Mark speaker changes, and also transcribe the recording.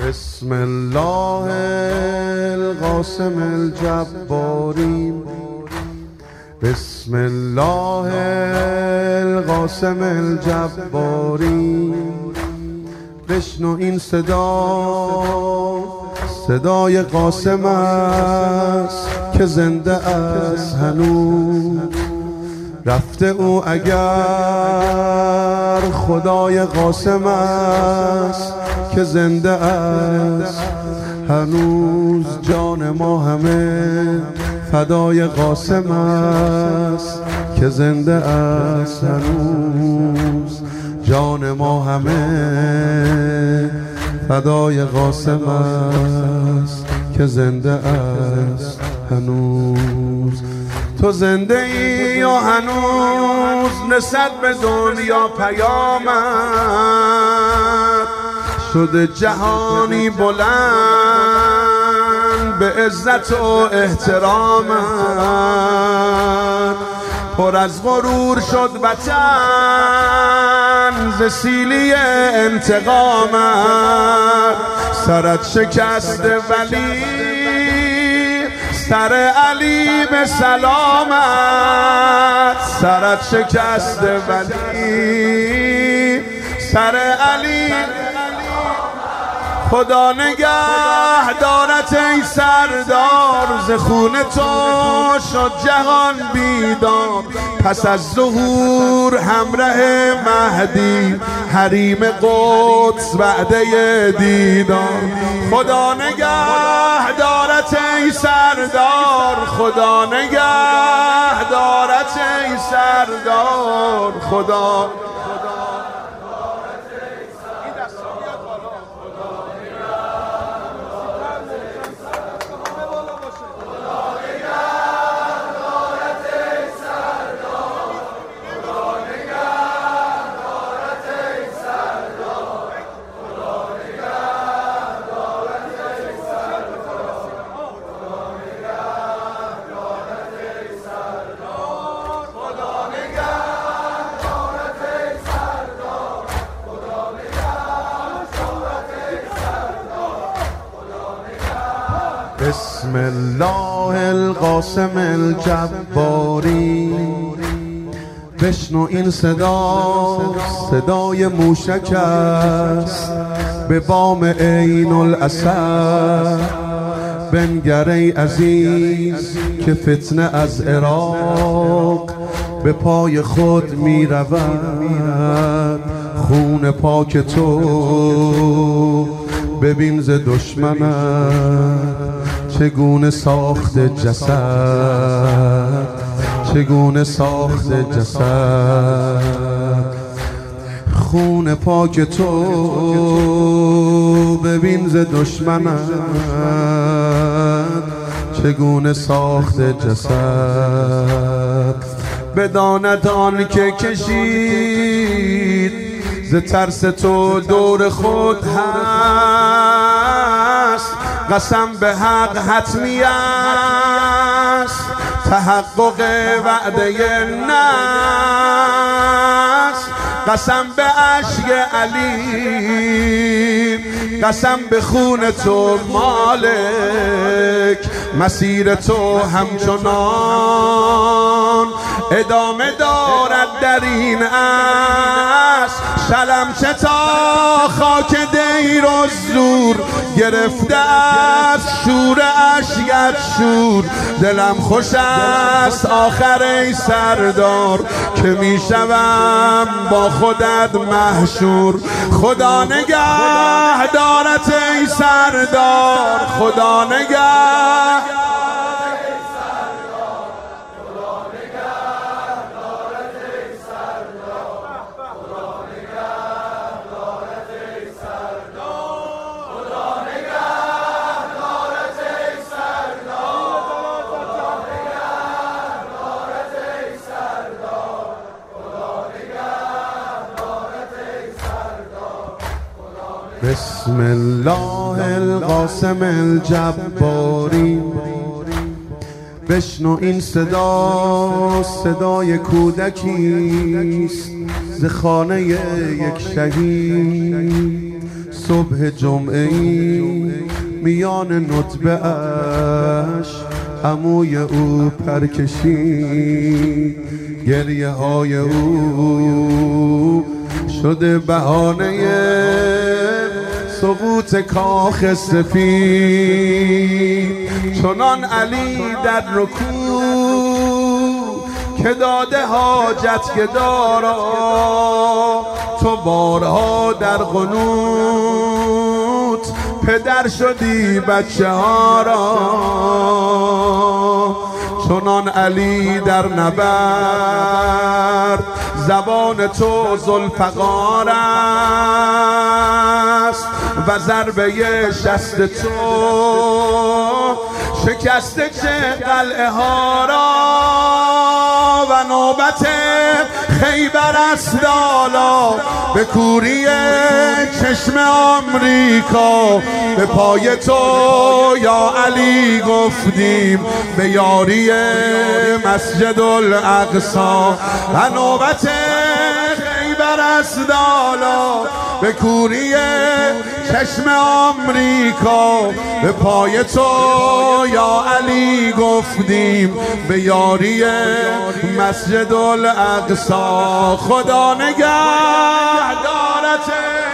Speaker 1: بسم الله القاسم الجباری، بسم الله القاسم الجباری. بشنو این صدای قاسم است که زنده است هنوز. رفته او اگر خدای قاسم است که زنده است هنوز. جان ما همه فدای قاسم است که زنده است هنوز. جان ما همه فدای قاسم است که زنده است هنوز. تو زنده ای یا هنوز رسد به دنیا پیامت؟ شده جهانی بلند به عزت و احترامت. پر از غرور شد وطن ز سیلی انتقامت. سرت شکسته ولی سر علی به سلامت. سرت شکسته ولی سر علی. خدا نگه دارت ای سردار، ز خون تو شد جهان بیدار. پس از ظهور همراه مهدی حریم قدس وعده دیدار. خدا نگه دارت ای سردار، خدا نگه دارت ای سردار. خدا بسم الله القاسم الجباری. بشنو این صدای موشک است به بام عین الاسد. بنگر ای عزیز که فتنه از عراق به پای خود می رود. خون پاک تو ببین ز دشمنت چگونه ساخته جسد، چگونه ساخته جسد. خون پاک تو ببین ز دشمنت چگونه ساخته جسد. بداند آن که کشید ز ترس تو دور خود هست. قسم به حق حتمی است تحقق وعده نست. قسم به عشق علی، قسم به خون تو مالک. مسیر تو همچنان ادامه دارد در این عصر. شلمچه تا خاک دیر و زور گرفته از شور اشکت شور. دلم خوش است آخر ای سردار که میشوم با خودت محشور. خدا نگه دارت ای سردار، خدا نگه. بسم الله القاسم الجباری. بشنو این صدای کودکیست ز خانه یک شهید. صبح جمعه‌ای میان نطبه اش عموی او پرکشید، گریه های او شده بهانه سقوط کاخ سفید. چنان علی در رکوع که داده حاجت گدارا، تو بارها در قنوت پدر شدی بچه ها را. چنان علی در نبرد زبان تو ذوالفقار است و ضربه شست تو شکسته چه قلعه ها را. و نوبت خیبر است حالا به کوری چشم آمریکا، به پای تو یا علی گفتیم به یاری مسجد الاقصی. و نوبت خیبر است حالا به کوری چشم آمریکا، به پای تو یا علی گفتیم به یاری مسجد الاقصی. خدا نگهدارت